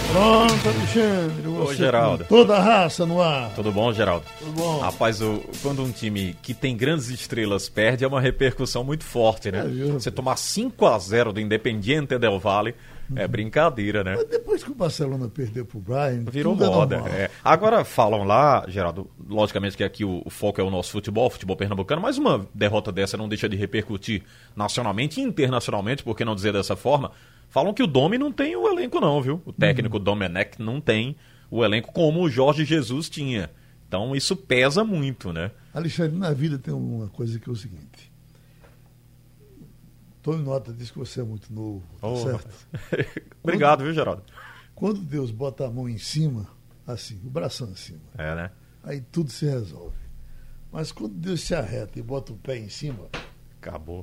Pronto, Alexandre. Ô, Geraldo. Toda a raça no ar. Tudo bom, Geraldo? Tudo bom. Rapaz, quando um time que tem grandes estrelas perde, é uma repercussão muito forte, né? Você tomar 5-0 do Independiente del Valle é brincadeira, né? Mas depois que o Barcelona perdeu pro Bayern, virou tudo moda. É. Agora falam lá, Geraldo, logicamente que aqui o foco é o nosso futebol pernambucano, mas uma derrota dessa não deixa de repercutir nacionalmente e internacionalmente, por que não dizer dessa forma? Falam que o Domi não tem o elenco não, viu? O técnico Domenech não tem o elenco como o Jorge Jesus tinha. Então isso pesa muito, né? Alexandre, na vida tem uma coisa que é o seguinte. Tome nota disso que você é muito novo, tá certo? Obrigado, viu, Geraldo? Quando Deus bota a mão em cima, assim, o bração em cima, né? Aí tudo se resolve. Mas quando Deus se arreta e bota o pé em cima... Acabou.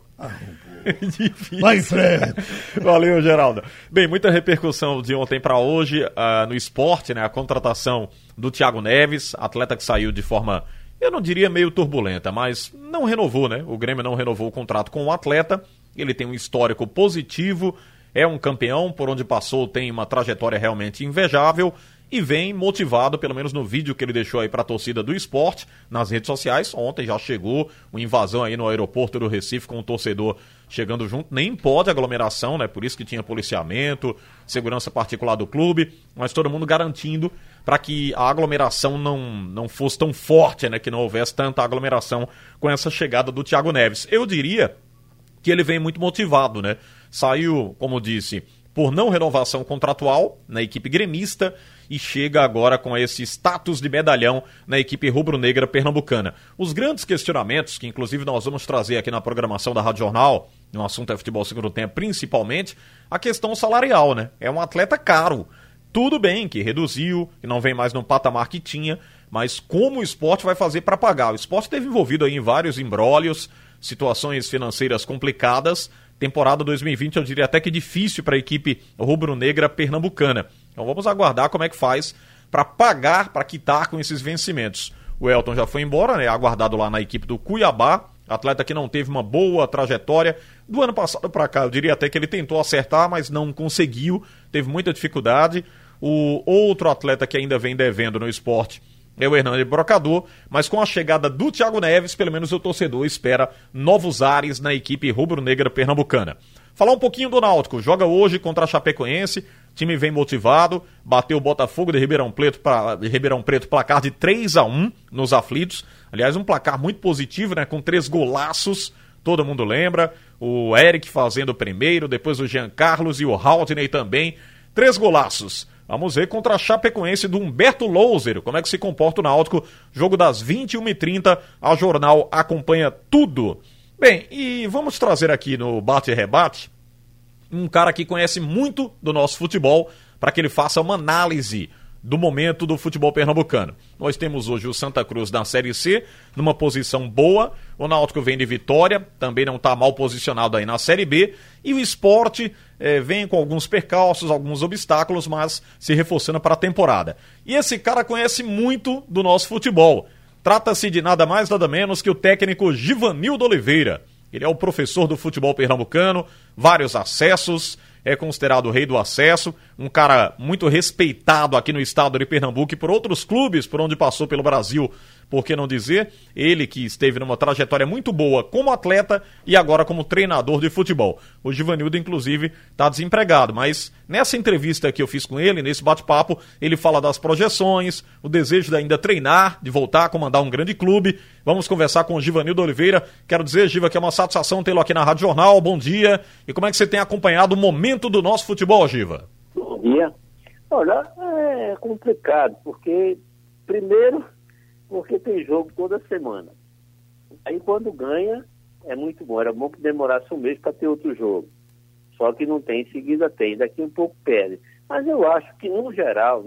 Difícil. Vai em frente. Valeu, Geraldo. Bem, muita repercussão de ontem para hoje no esporte, né? A contratação do Thiago Neves, atleta que saiu de forma, eu não diria meio turbulenta, mas não renovou, né? O Grêmio não renovou o contrato com o atleta. Ele tem um histórico positivo, é um campeão, por onde passou tem uma trajetória realmente invejável e vem motivado, pelo menos no vídeo que ele deixou aí para a torcida do esporte, nas redes sociais. Ontem já chegou uma invasão aí no aeroporto do Recife com o torcedor chegando junto. Nem pode aglomeração, né? Por isso que tinha policiamento, segurança particular do clube, mas todo mundo garantindo para que a aglomeração não fosse tão forte, né? Que não houvesse tanta aglomeração com essa chegada do Thiago Neves. Eu diria que ele vem muito motivado, né? Saiu, como disse, por não renovação contratual na equipe gremista e chega agora com esse status de medalhão na equipe rubro-negra pernambucana. Os grandes questionamentos, que inclusive nós vamos trazer aqui na programação da Rádio Jornal, no assunto é futebol segundo tempo, principalmente, a questão salarial, né? É um atleta caro. Tudo bem que reduziu, que não vem mais no patamar que tinha, mas como o esporte vai fazer para pagar? O esporte esteve envolvido aí em vários imbrólios, situações financeiras complicadas. Temporada 2020 eu diria até que difícil para a equipe rubro-negra pernambucana. Então vamos aguardar como é que faz para pagar, para quitar com esses vencimentos. O Elton já foi embora, né? Aguardado lá na equipe do Cuiabá, atleta que não teve uma boa trajetória. Do ano passado para cá eu diria até que ele tentou acertar, mas não conseguiu, teve muita dificuldade. O outro atleta que ainda vem devendo no esporte é o Hernani Brocador, mas com a chegada do Thiago Neves, pelo menos o torcedor espera novos ares na equipe rubro-negra pernambucana. Falar um pouquinho do Náutico, joga hoje contra a Chapecoense, time vem motivado, bateu o Botafogo de Ribeirão Preto, placar de 3-1 nos aflitos, aliás um placar muito positivo, né, com 3 golaços, todo mundo lembra, o Eric fazendo o primeiro, depois o Jean Carlos e o Haldney também, 3 golaços. Vamos ver contra a Chapecoense do Humberto Louser, como é que se comporta o Náutico. Jogo das 21h30, a Jornal acompanha tudo. Bem, e vamos trazer aqui no Bate e Rebate um cara que conhece muito do nosso futebol para que ele faça uma análise do momento do futebol pernambucano. Nós temos hoje o Santa Cruz na Série C, numa posição boa, o Náutico vem de vitória, também não está mal posicionado aí na Série B, e o Sport vem com alguns percalços, alguns obstáculos, mas se reforçando para a temporada. E esse cara conhece muito do nosso futebol. Trata-se de nada mais, nada menos que o técnico Givanildo Oliveira. Ele é o professor do futebol pernambucano, vários acessos, é considerado o rei do acesso, um cara muito respeitado aqui no estado de Pernambuco e por outros clubes por onde passou pelo Brasil, por que não dizer? Ele que esteve numa trajetória muito boa como atleta e agora como treinador de futebol. O Givanildo, inclusive, está desempregado, mas nessa entrevista que eu fiz com ele, nesse bate-papo, ele fala das projeções, o desejo de ainda treinar, de voltar a comandar um grande clube. Vamos conversar com o Givanildo Oliveira. Quero dizer, Giva, que é uma satisfação tê-lo aqui na Rádio Jornal. Bom dia. E como é que você tem acompanhado o momento do nosso futebol, Giva? Bom dia. Olha, é complicado, porque, primeiro, porque tem jogo toda semana. Aí quando ganha, é muito bom. Era bom que demorasse um mês para ter outro jogo. Só que não tem, em seguida tem. Daqui um pouco perde. Mas eu acho que, no geral,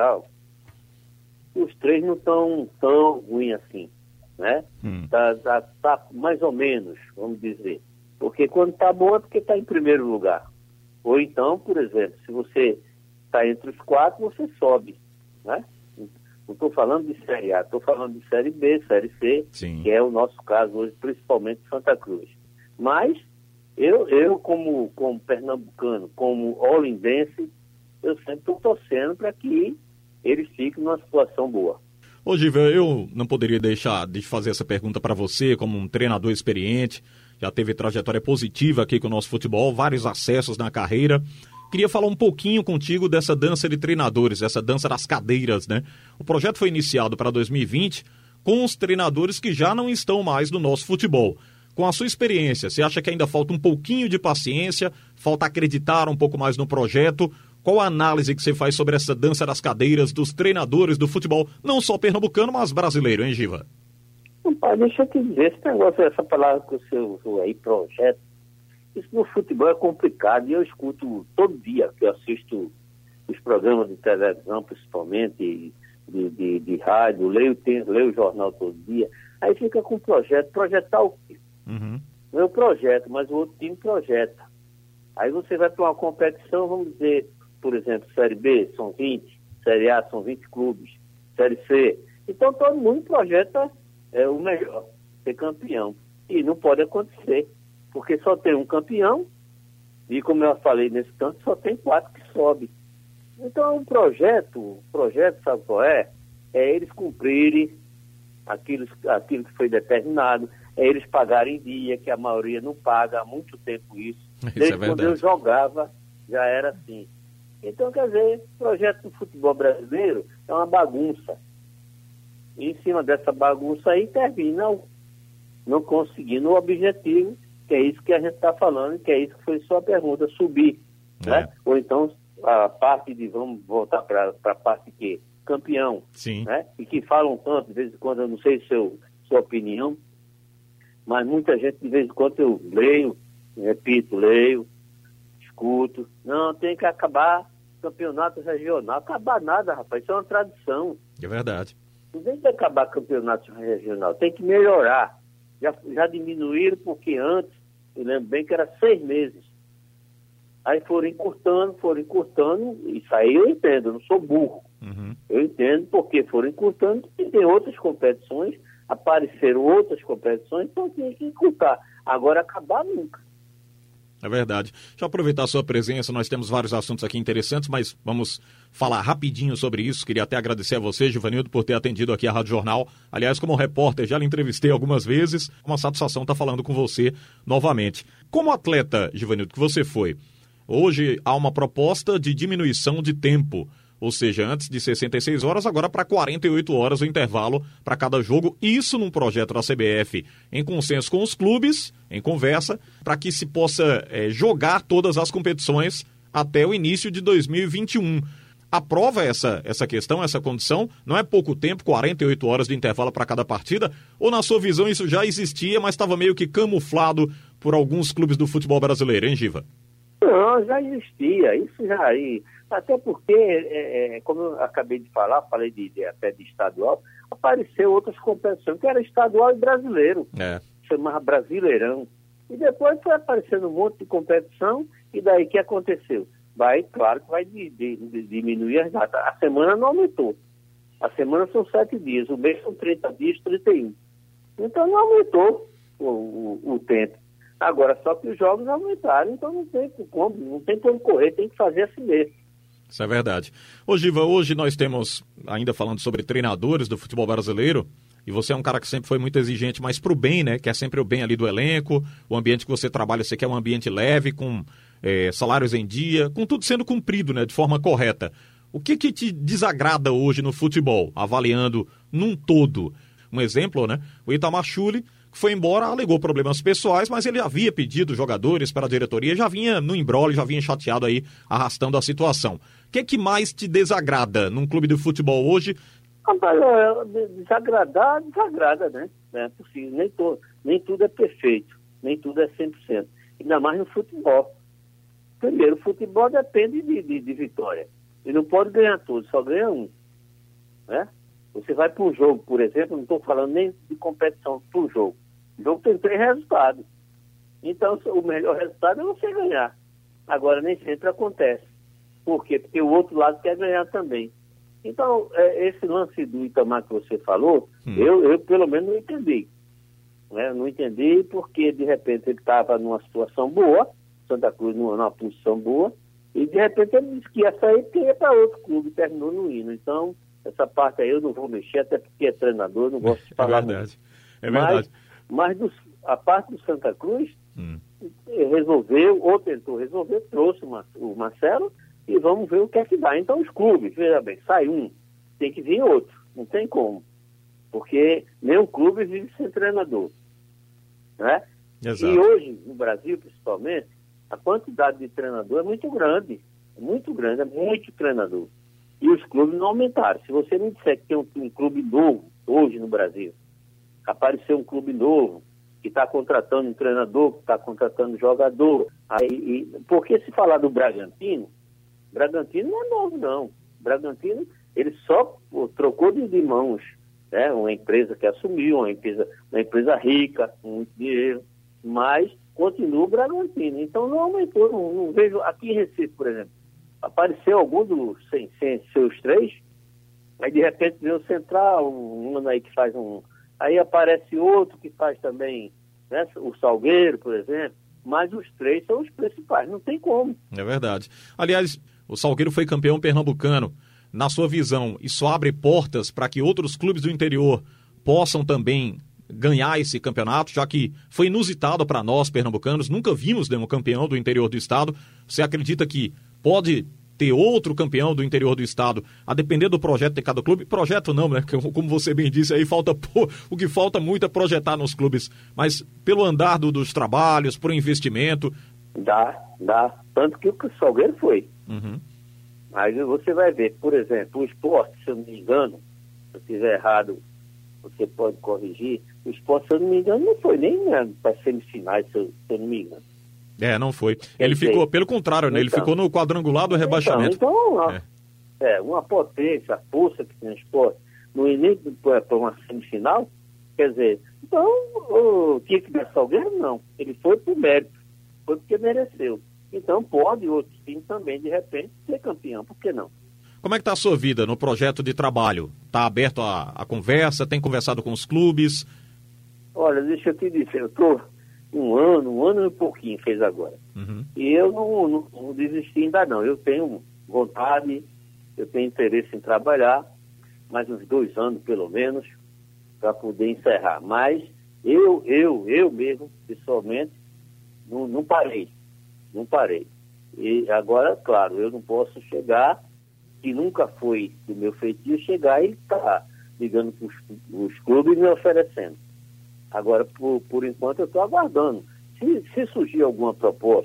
os 3 não estão tão ruins assim, né? Tá mais ou menos, vamos dizer. Porque quando tá bom é porque está em primeiro lugar. Ou então, por exemplo, se você está entre os 4, você sobe, né? Não estou falando de Série A, estou falando de Série B, Série C, Sim. Que é o nosso caso hoje, principalmente Santa Cruz. Mas eu como pernambucano, como olindense, eu sempre estou torcendo para que eles fiquem numa situação boa. Ô Giva, eu não poderia deixar de fazer essa pergunta para você, como um treinador experiente, já teve trajetória positiva aqui com o nosso futebol, vários acessos na carreira. Queria falar um pouquinho contigo dessa dança de treinadores, essa dança das cadeiras, né? O projeto foi iniciado para 2020 com os treinadores que já não estão mais no nosso futebol. Com a sua experiência, você acha que ainda falta um pouquinho de paciência, falta acreditar um pouco mais no projeto? Qual a análise que você faz sobre essa dança das cadeiras dos treinadores do futebol, não só pernambucano, mas brasileiro, hein, Giva? Pai, deixa eu te dizer, esse negócio, essa palavra que você usou aí, projeto, isso no futebol é complicado e eu escuto todo dia, que eu assisto os programas de televisão, principalmente, de rádio, leio o jornal todo dia, aí fica com projetar o quê? Não é o projeto, mas o outro time projeta. Aí você vai para uma competição, vamos dizer, por exemplo, Série B são 20, Série A são 20 clubes, Série C. Então todo mundo projeta o melhor, ser campeão. E não pode acontecer, porque só tem um campeão e, como eu falei nesse canto, só tem 4 que sobem. Então o projeto, sabe qual é? É eles cumprirem aquilo que foi determinado, é eles pagarem em dia, que a maioria não paga há muito tempo isso. Desde quando eu jogava, já era assim. Então, quer dizer, o projeto do futebol brasileiro é uma bagunça. E em cima dessa bagunça aí termina não conseguindo o objetivo, que é isso que a gente está falando, que é isso que foi sua pergunta, subir. Né? Ou então a parte de, vamos voltar para a parte que campeão. Sim. Né? E que falam tanto, de vez em quando, eu não sei sua opinião, mas muita gente, de vez em quando, eu leio, escuto, não, tem que acabar campeonato regional. Acabar nada, rapaz, isso é uma tradição. É verdade. Não tem que acabar campeonato regional, tem que melhorar. Já diminuíram, porque antes, eu lembro bem que era 6 meses. Aí foram encurtando, isso aí eu entendo, eu não sou burro. Eu entendo porque foram encurtando, e tem outras competições, apareceram outras competições, então tem que encurtar. Agora acabar nunca. É verdade. Deixa eu aproveitar a sua presença, nós temos vários assuntos aqui interessantes, mas vamos falar rapidinho sobre isso. Queria até agradecer a você, Givanildo, por ter atendido aqui a Rádio Jornal. Aliás, como repórter, já lhe entrevistei algumas vezes. Uma satisfação estar falando com você novamente. Como atleta, Givanildo, que você foi, hoje há uma proposta de diminuição de tempo. Ou seja, antes de 66 horas, agora para 48 horas o intervalo para cada jogo. Isso num projeto da CBF, em consenso com os clubes, em conversa, para que se possa jogar todas as competições até o início de 2021. Aprova essa questão, essa condição? Não é pouco tempo, 48 horas de intervalo para cada partida? Ou na sua visão isso já existia, mas estava meio que camuflado por alguns clubes do futebol brasileiro, hein, Giva? Não, já existia, isso já aí. Até porque, como eu acabei de falar, falei até de estadual, apareceu outras competições, que era estadual e brasileiro, chamava Brasileirão. E depois foi aparecendo um monte de competição, e daí o que aconteceu? Claro que vai diminuir as datas. A semana não aumentou. A semana são 7 dias, o mês são 30 dias, 31. Então não aumentou o tempo. Agora, só que os jogos aumentaram, então não tem como correr, tem que fazer assim mesmo. Isso é verdade. Ô Giva, hoje nós temos, ainda falando sobre treinadores do futebol brasileiro, e você é um cara que sempre foi muito exigente, mas pro bem, né? Quer sempre o bem ali do elenco, o ambiente que você trabalha, você quer um ambiente leve, com salários em dia, com tudo sendo cumprido, né? De forma correta. O que te desagrada hoje no futebol, avaliando num todo? Um exemplo, né? O Itamar Schulli, que foi embora, alegou problemas pessoais, mas ele havia pedido jogadores para a diretoria, já vinha no imbróglio, já vinha chateado aí, arrastando a situação. O que mais te desagrada num clube de futebol hoje? Desagrada, né? É possível, nem tudo é perfeito, nem tudo é 100%. Ainda mais no futebol. Primeiro, o futebol depende de vitória. E não pode ganhar tudo, só ganha um. Né? Você vai para um jogo, por exemplo, não estou falando nem de competição, para um jogo. O jogo tem 3 resultados. Então, o melhor resultado é você ganhar. Agora, nem sempre acontece. Por quê? Porque o outro lado quer ganhar também. Então, esse lance do Itamar que você falou, eu pelo menos não entendi. Né? Não entendi porque, de repente, ele estava numa situação boa, Santa Cruz numa posição boa, E de repente ele disse que ia sair porque ia para outro clube, terminou no hino. Então, essa parte aí eu não vou mexer, até porque é treinador, eu não gosto de falar. É verdade. É verdade. Mas a parte do Santa Cruz resolveu, ou tentou resolver, trouxe o Marcelo e vamos ver o que é que dá. Então os clubes, veja bem, sai um, tem que vir outro, não tem como. Porque nenhum clube vive sem treinador. Né? Exato. E hoje, no Brasil principalmente, a quantidade de treinador é muito grande, é muito treinador. E os clubes não aumentaram. Se você me disser que tem um clube novo hoje no Brasil, apareceu um clube novo, que está contratando um treinador, que está contratando um jogador, porque se falar do Bragantino não é novo não. Bragantino, ele só trocou de mãos, né? Uma empresa que assumiu, uma empresa rica, com muito dinheiro, mas continua o Bragantino. Então não aumentou, não vejo. Aqui em Recife, por exemplo, apareceu algum dos sem seus três, aí de repente veio o Central, um aí que faz aí aparece outro que faz também, né? O Salgueiro, por exemplo, mas os três são os principais, não tem como. É verdade. Aliás, o Salgueiro foi campeão pernambucano. Na sua visão, isso abre portas para que outros clubes do interior possam também ganhar esse campeonato, já que foi inusitado para nós, pernambucanos, nunca vimos nenhum campeão do interior do estado. Você acredita que pode ter outro campeão do interior do estado, a depender do projeto de cada clube? Projeto não, né? Como você bem disse, aí o que falta muito é projetar nos clubes, mas pelo andar dos trabalhos, por investimento. Dá. Tanto que o Salgueiro foi. Uhum. Aí você vai ver, por exemplo, o Sport, se eu não me engano, se eu estiver errado, você pode corrigir, o Sport, se eu não me engano, não foi nem para semifinais, se eu não me engano. Não foi. Ele ficou, pelo contrário, né? Ele ficou no quadrangular do rebaixamento. Uma potência, a força que tem o Sport, no início para uma semifinal, quer dizer, então tinha que dar Salgueiro, não. Ele foi por mérito, foi porque mereceu. Então pode outros times também, de repente, ser campeão, por que não? Como é que está a sua vida no projeto de trabalho? Está aberto a conversa? Tem conversado com os clubes? Olha, deixa eu te dizer, eu estou um ano e pouquinho fez agora. Uhum. E eu não desisti ainda não. Eu tenho vontade, eu tenho interesse em trabalhar, mais uns 2 anos pelo menos, para poder encerrar. Mas eu mesmo, pessoalmente, não parei. E agora, claro, eu não posso chegar, que nunca foi do meu feitio, chegar e estar ligando para os clubes me oferecendo. Agora, por enquanto, eu estou aguardando. Se surgir alguma proposta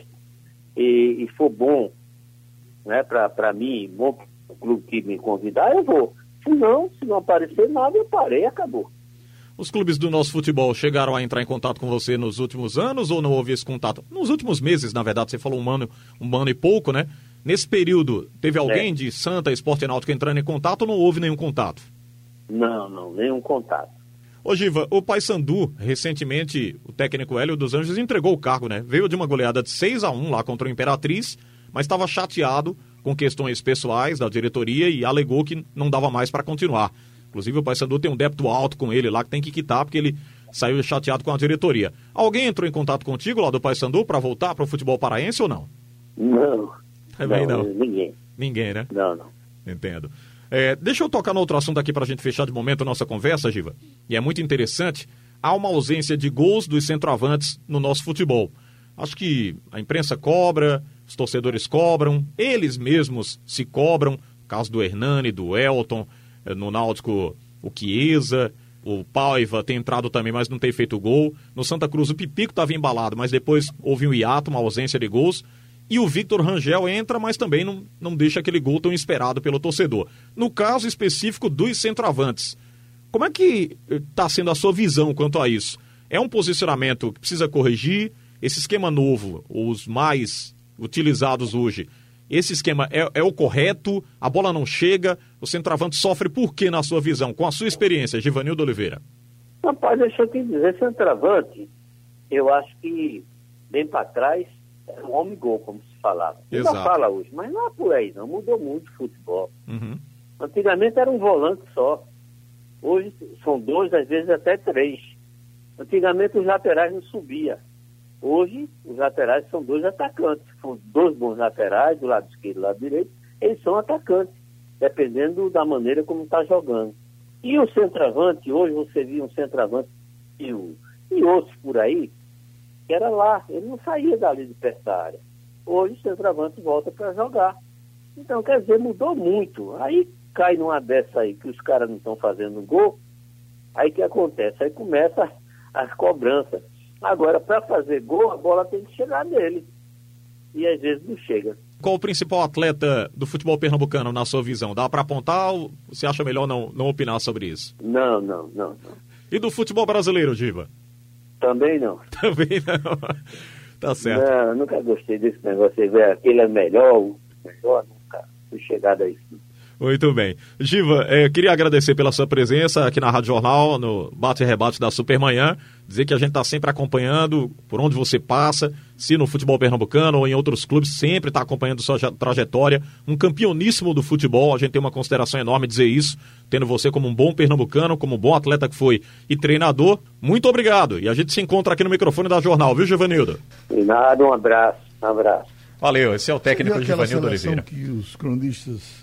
e for bom, né, para mim, bom para o clube que me convidar, eu vou. Se não aparecer nada, eu parei e acabou. Os clubes do nosso futebol chegaram a entrar em contato com você nos últimos anos ou não houve esse contato? Nos últimos meses, na verdade, você falou um ano e pouco, né? Nesse período, teve alguém de Santa, Sport e Náutico entrando em contato ou não houve nenhum contato? Não, nenhum contato. Ô Giva, o Paysandu, recentemente, o técnico Hélio dos Anjos entregou o cargo, né? Veio de uma goleada de 6-1 lá contra o Imperatriz, mas estava chateado com questões pessoais da diretoria e alegou que não dava mais para continuar. Inclusive o Paysandu tem um débito alto com ele lá que tem que quitar porque ele saiu chateado com a diretoria. Alguém entrou em contato contigo lá do Paysandu para voltar para o futebol paraense ou não? Não. Também não. Ninguém. Ninguém, né? Não. Entendo. Deixa eu tocar no outro assunto aqui para a gente fechar de momento a nossa conversa, Giva. E é muito interessante. Há uma ausência de gols dos centroavantes no nosso futebol. Acho que a imprensa cobra, os torcedores cobram, eles mesmos se cobram. Caso do Hernani, do Elton, no Náutico o Chiesa, o Paiva tem entrado também, mas não tem feito gol. No Santa Cruz o Pipico estava embalado, mas depois houve um hiato, uma ausência de gols. E o Victor Rangel entra, mas também não deixa aquele gol tão esperado pelo torcedor. No caso específico dos centroavantes, como é que está sendo a sua visão quanto a isso? É um posicionamento que precisa corrigir? Esse esquema novo, os mais utilizados hoje, esse esquema é o correto? A bola não chega? O centroavante sofre por quê, na sua visão? Com a sua experiência, Givanildo Oliveira. Rapaz, deixa eu te dizer, centroavante, eu acho que bem para trás, era um homem-gol, como se falava. Ainda fala hoje, mas não é por aí, não. Mudou muito o futebol. Uhum. Antigamente era um volante só. Hoje são 2, às vezes até 3. Antigamente os laterais não subiam. Hoje, os laterais são 2 atacantes. Se for 2 bons laterais, do lado esquerdo e do lado direito, eles são atacantes, dependendo da maneira como está jogando. E o centroavante, hoje você viu um centroavante e outros por aí, que era lá, ele não saía dali de perto da área. Hoje o centroavante volta para jogar. Então, quer dizer, mudou muito. Aí cai numa dessa aí, que os caras não estão fazendo gol, aí o que acontece? Aí começa as cobranças. Agora, para fazer gol, a bola tem que chegar nele. E às vezes não chega. Qual o principal atleta do futebol pernambucano, na sua visão? Dá para apontar ou você acha melhor não opinar sobre isso? Não. E do futebol brasileiro, Giva? Também não. Também não. Tá certo. Não, nunca gostei desse negócio. Você vê aquele é melhor, o melhor, nunca fui chegado a isso. Muito bem. Giva, queria agradecer pela sua presença aqui na Rádio Jornal, no Bate e Rebate da Supermanhã. Dizer que a gente está sempre acompanhando por onde você passa, se no futebol pernambucano ou em outros clubes, sempre está acompanhando sua trajetória. Um campeoníssimo do futebol, a gente tem uma consideração enorme dizer isso, tendo você como um bom pernambucano, como um bom atleta que foi e treinador. Muito obrigado. E a gente se encontra aqui no microfone da Jornal, viu, Givanildo? De nada, um abraço. Valeu, esse é o técnico Givanildo Oliveira. Que os cronistas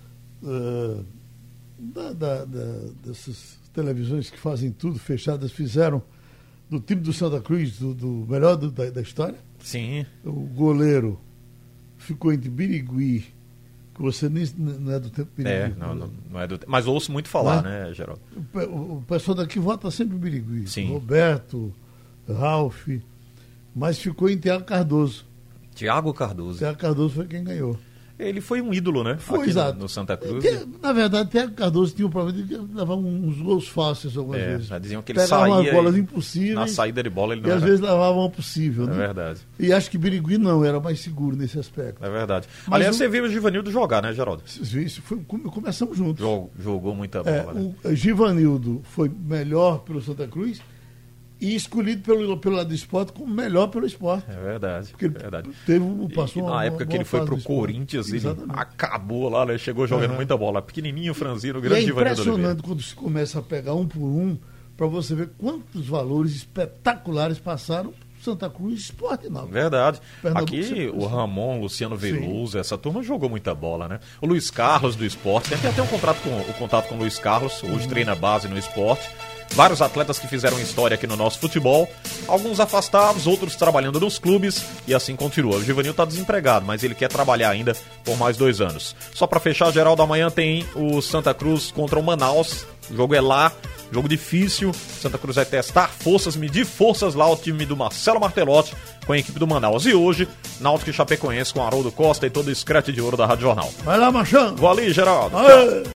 dessas televisões que fazem tudo fechadas fizeram do time do Santa Cruz, do melhor da história. Sim. O goleiro ficou entre Birigui, que você nem não é do tempo de Birigui. Não é do tempo. Mas ouço muito falar, né, Geraldo? O pessoal daqui vota sempre em Birigui. Sim. Roberto, Ralf, mas ficou em Thiago Cardoso. Thiago Cardoso Foi quem ganhou. Ele foi um ídolo, né? Foi, aqui exato. No Santa Cruz. Na verdade, Thiago Cardoso tinha um problema de levar uns gols fáceis algumas vezes. Já diziam que ele pegava saía umas bolas impossíveis. Na saída de bola ele não e era. às vezes levava uma possível, né? É verdade. E acho que Birigui não, era mais seguro nesse aspecto. É verdade. Mas aliás, você viu o Givanildo jogar, né, Geraldo? Isso começamos juntos. Jogou muita bola, né? O Givanildo foi melhor pelo Santa Cruz e escolhido pelo lado do esporte como melhor pelo esporte. É verdade. Porque verdade. Passou na época que ele foi pro Corinthians, ele acabou lá, né? Chegou jogando muita bola. Pequenininho, franzino, grande Givanildo Oliveira. É impressionante quando se começa a pegar um por um, para você ver quantos valores espetaculares passaram Santa Cruz Esporte não. Verdade. Pernambuco, aqui o Ramon, Luciano Veloso, essa turma jogou muita bola, né? O Luiz Carlos do Esporte, tem até um contato com o Luiz Carlos, hoje treina base no Esporte. Vários atletas que fizeram história aqui no nosso futebol, alguns afastados, outros trabalhando nos clubes, e assim continua. O Givanildo está desempregado, mas ele quer trabalhar ainda por mais 2 anos. Só para fechar, Geraldo, amanhã tem o Santa Cruz contra o Manaus. O jogo é lá, jogo difícil. Santa Cruz vai testar forças, medir forças lá, o time do Marcelo Martelotti com a equipe do Manaus. E hoje, Náutico e Chapecoense com Haroldo Costa e todo o escrete de ouro da Rádio Jornal. Vai lá, Machão! Vou ali, Geraldo.